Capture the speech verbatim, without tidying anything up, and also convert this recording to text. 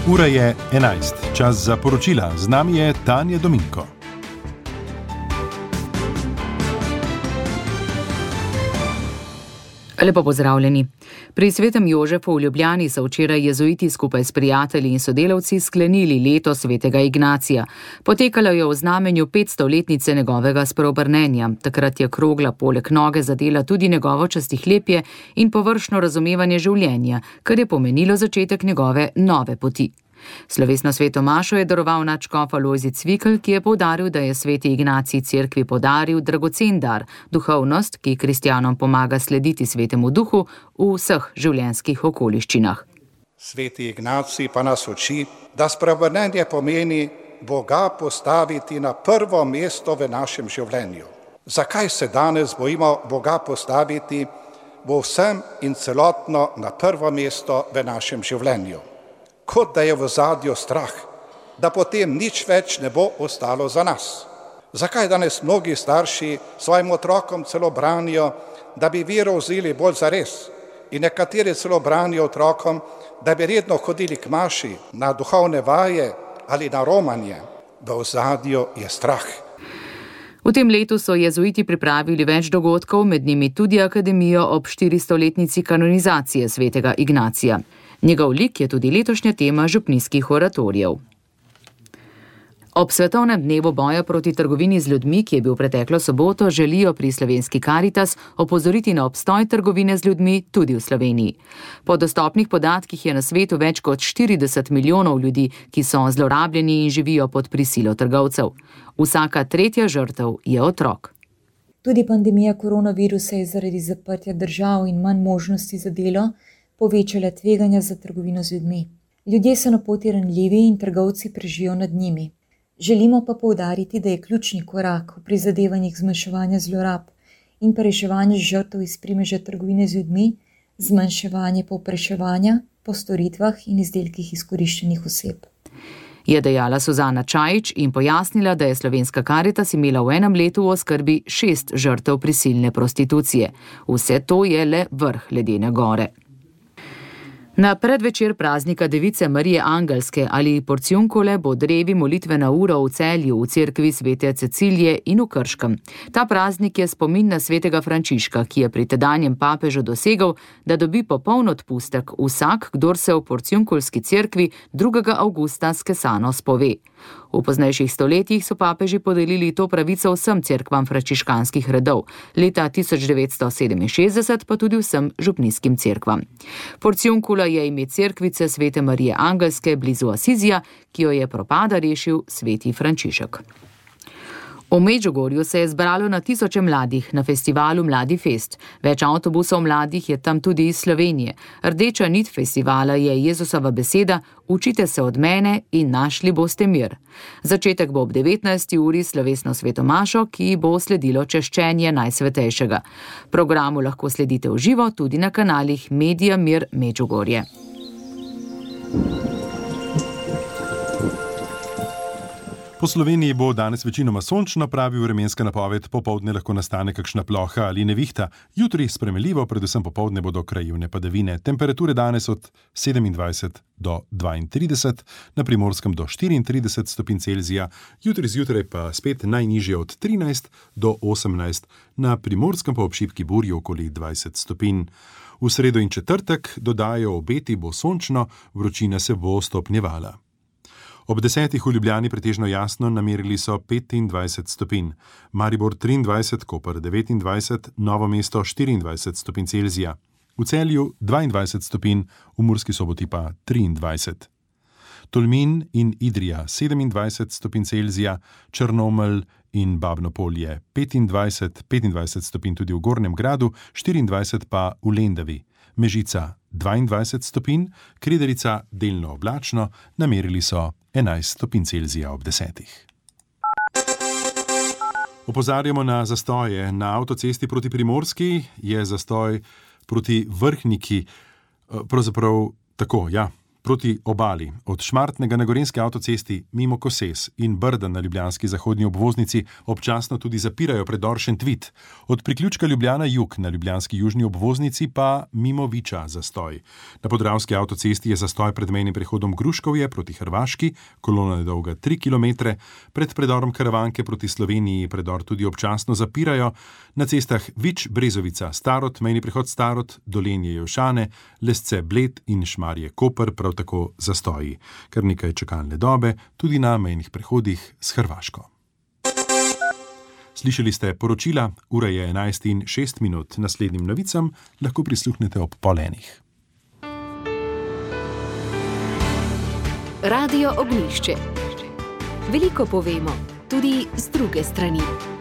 Ura je enajst, čas za poročila. Z nami je Tanja Dominko. Lepo pozdravljeni. Pri Svetem Jožefu v Ljubljani so včeraj jezuiti skupaj s prijatelji in sodelavci sklenili leto svetega Ignacija. Potekalo je v znamenju petstoletnice njegovega spreobrnenja. Takrat je krogla poleg noge zadela tudi njegovo častihlepje in površno razumevanje življenja, kar je pomenilo začetek njegove nove poti. Slovesno sveto mašo je daroval nadškof Alojzij Cvikl, ki je poudaril, da je sveti Ignacij cerkvi podaril dragocen dar, duhovnost, ki kristjanom pomaga slediti svetemu duhu v vseh življenjskih okoliščinah. Sveti Ignacij pa nas uči, da spreobrnenje pomeni Boga postaviti na prvo mesto v našem življenju. Zakaj se danes bojimo Boga postaviti bo vsem in celotno na prvo mesto v našem življenju? Kot da je v ozadju strah, da potem nič več ne bo ostalo za nas. Zakaj danes mnogi starši svojim otrokom celo branijo, da bi vero vzeli bolj zares, in nekateri celo branijo otrokom, da bi redno hodili k maši, na duhovne vaje ali na romanje? V ozadju je strah. V tem letu so jezuiti pripravili več dogodkov, med njimi tudi akademijo ob štiristoletnici kanonizacije svetega Ignacija. Njegov lik je tudi letošnja tema župnijskih oratorijev. Ob svetovnem dnevu boja proti trgovini z ljudmi, ki je bil preteklo soboto, želijo pri Slovenski Karitas opozoriti na obstoj trgovine z ljudmi tudi v Sloveniji. Po dostopnih podatkih je na svetu več kot štirideset milijonov ljudi, ki so zlorabljeni in živijo pod prisilo trgovcev. Vsaka tretja žrtev je otrok. Tudi pandemija koronavirusa je zaradi zaprtja držav in manj možnosti za delo povečala tveganja za trgovino z ljudmi. Ljudje so na poti ranljivi in trgovci prežijo nad njimi. Želimo pa poudariti, da je ključni korak v prizadevanjih zmanjševanja zlorab in reševanja žrtev iz primeža trgovine z ljudmi, zmanjševanje povpraševanja po storitvah in izdelkih izkoriščenih oseb. Je dejala Suzana Čajič in pojasnila, da je Slovenska Karitas imela v enem letu v oskrbi šest žrtev prisilne prostitucije. Vse to je le vrh ledene gore. Na predvečer praznika Device Marije Angelske ali Porciunkule bo drevi molitvena ura v Celju v cerkvi svete Cecilije in v Krškem. Ta praznik je spomin na svetega Frančiška, ki je pri tedanjem papežu dosegel, da dobi popoln odpustek vsak, kdor se v Porciunkulski cerkvi drugega avgusta skesano spove. V poznejših stoletjih so papeži podelili to pravico vsem cerkvam frančiškanskih redov, leta tisoč devetsto sedeminšestdeset pa tudi vsem župnijskim cerkvam. Porciunkula je ime cerkvice svete Marije Angelske blizu Asizija, ki jo je propada rešil sveti Frančišek. V Medžugorju se je zbralo na tisoče mladih na festivalu Mladi Fest. Več avtobusov mladih je tam tudi iz Slovenije. Rdeča nit festivala je Jezusova beseda: učite se od mene in našli boste mir. Začetek bo ob devetnajsti uri slovesno sveto mašo, ki bo sledilo češčenje Najsvetejšega. Programu lahko sledite v živo tudi na kanalih Medija Mir Medžugorje. Po Sloveniji bo danes večinoma sončno, pravi vremenska napoved, popoldne lahko nastane kakšna ploha ali nevihta. Jutri spremenljivo, predvsem popoldne bodo krajevne padavine. Temperature danes od sedemindvajset do dvaintrideset, na Primorskem do štiriintrideset stopinj Celzija, jutri zjutraj pa spet najnižje od trinajst do osemnajst, na Primorskem pa ob šibki burji okoli dvajset stopinj. V sredo in četrtek dodajo obeti bo sončno, vročina se bo stopnjevala. Ob desetih v Ljubljani pretežno jasno, namerili so petindvajset stopinj. Maribor triindvajset, Koper devetindvajset, Novo mesto štiriindvajset stopinj Celzija. V Celju dvaindvajset stopinj, v Murski Soboti pa triindvajset. Tolmin in Idrija sedemindvajset stopinj Celzija, Črnomelj in Babno Polje petindvajset, petindvajset stopinj tudi v Gornjem Gradu, štiriindvajset pa v Lendavi. Mežica dvaindvajset stopinj, Krederica delno oblačno, namerili so enajst stopinj Celzija ob desetih. Opozarjamo na zastoje. Na avtocesti proti Primorski je zastoj proti Vrhniki. Pravzaprav tako, ja, Proti obali, od Šmartnega na Gorenjski avtocesti mimo Koses in Brda na ljubljanski zahodni obvoznici občasno tudi zapirajo predor Šentvid. Od priključka Ljubljana jug na ljubljanski južni obvoznici pa mimo Viča zastoj. Na Podravski avtocesti je zastoj pred mejnim prehodom Gruškovje proti Hrvaški, kolona je dolga tri kilometre, pred predorom Karavanke proti Sloveniji predor tudi občasno zapirajo, na cestah Vič, Brezovica, Starod, mejni prehod Starod, Dolenje, Jelšane, Lesce, Bled in Šmarje, Koper, prav tako zastoji. Kar nekaj čakalne dobe, tudi na mejnih prehodih s Hrvaško. Slišali ste poročila, ura je enajst in šest minut. Naslednjim novicam lahko prisluhnete ob pol enih. Radio Ognjišče. Veliko povemo, tudi z druge strani.